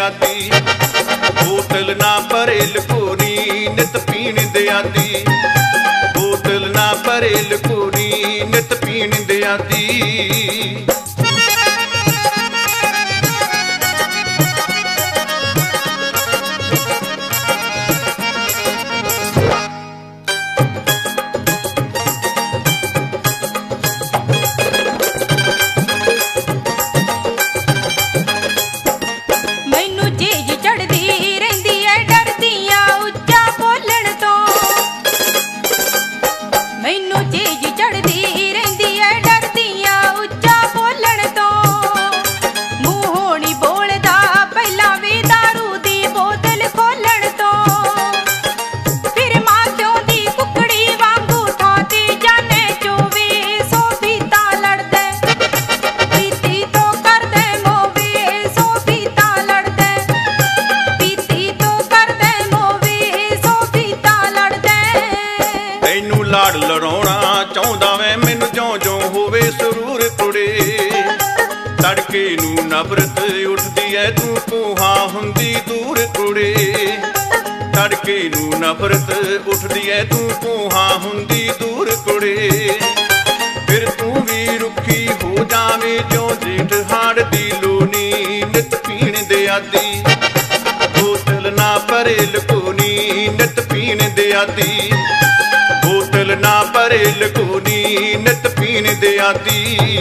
आदी। बोतल ना भरे लकोनी नित पीण दे आदी। बोतल ना भरे लकोनी नित पीण दे आदी। लाड़ लड़ाउणा चाहुंदा मैं मैनू ज्यों ज्यों होवे सुरूर कुड़े। तड़के नूं नफरत उठदी ऐ तू कोहा हुंदी दूर कुड़े। तड़के नूं नफरत उठदी ऐ तू कोहा हुंदी दूर कुड़े। फिर तू भी रुखी हो जावे ज्यों जेठ हाड़ दी लोनी नित पीण दे आदी। बोतल ना भरे लकोनी नित पीण दे आदी। बोतल ना भरे लकोनी नित पीण दे आदी।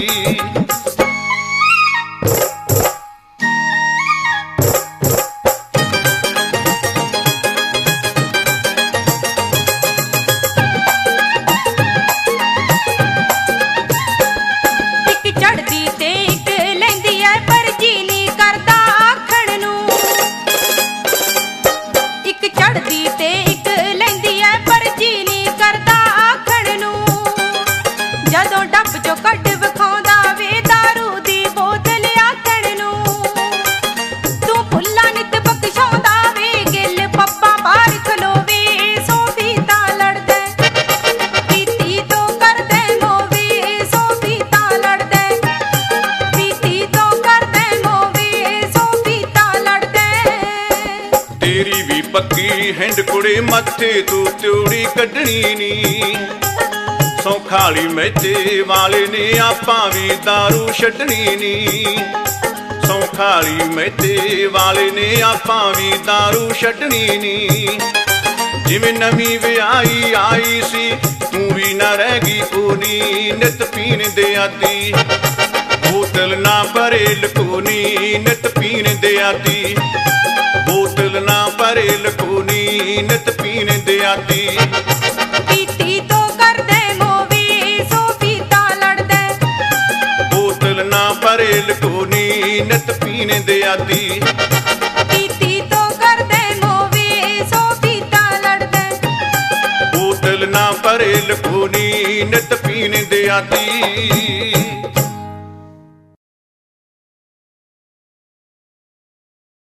तेरी भी पक्की हिंड कुड़े मत्थे तू त्योड़ी कड्डनी नी। सौखाली मैचे वाले ने आपां भी दारू छड्डनी नी। सौखाली मैचे वाले ने आपां भी दारू छड्डनी नी। जिवें नवीं विआही आई सी तू भी ना रह गई कोनी नित पीण दे आदी। बोतल ना भरे लकोनी नित पीण दे आदी। बोतल ना भरे लकोनी नित पीण दे आदी। पीती तो करदे मोवी सो पीता लड़दे। बोतल ना भरे लकोनी नित पीण दे आदी। पीती तो करदे मोवी सो पीता लड़दे। बोतल ना भरे लकोनी नित पीण दे आदी।